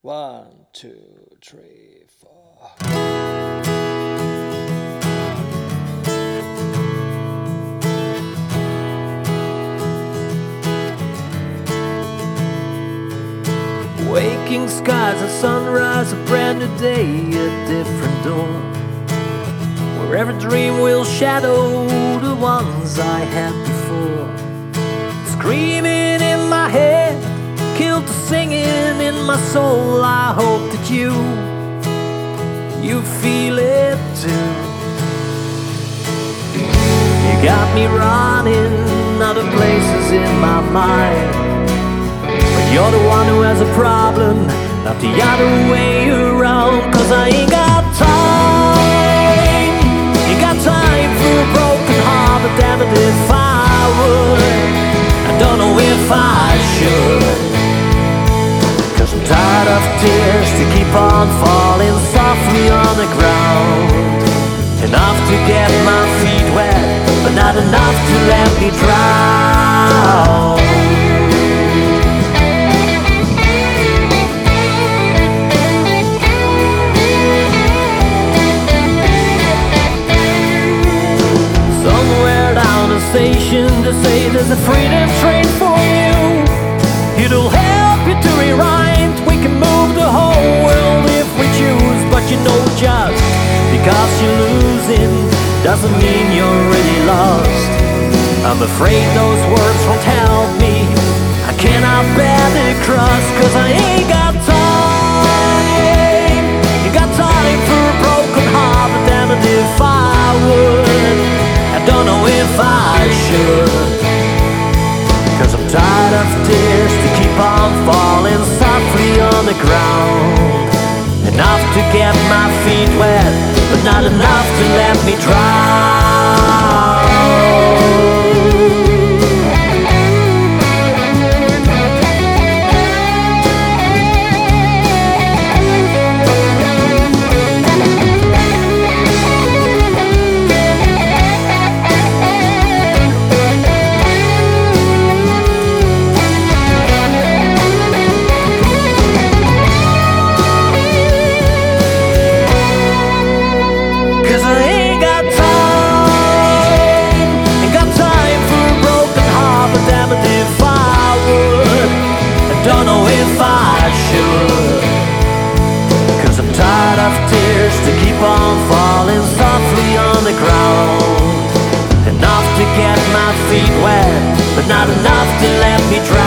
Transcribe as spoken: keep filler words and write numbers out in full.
One, two, three, four. Waking skies, a sunrise, a brand new day, a different dawn, where every dream will shadow the ones I had before. Screaming in my head, killed the singing in my soul. I hope that you, you feel it too. You got me running other places in my mind, but you're the one who has a problem, not the other way around. Cause I ain't got time, ain't got time for a broken heart. But damn it if I would, I don't know if I should. Cause I'm tired of tears to keep on falling softly on the ground. Enough to get my feet wet, but not enough to let me drown. Somewhere down the station they say there's a freedom train for you. It'll help you to rewind. We can move the whole world if we choose. But you know, just because you're losing doesn't mean you're really lost. I'm afraid those words won't help me. I cannot bear the cross. Cause I ain't got time, ain't got time for a broken heart. But damn it if I would, I don't know if I should. Cause I'm tired of tears to keep on falling softly on the ground. Enough to get my feet wet, but not enough to let me drown. Don't know if I should. Cause I'm tired of tears to keep on falling softly on the ground. Enough to get my feet wet, but not enough to let me drown.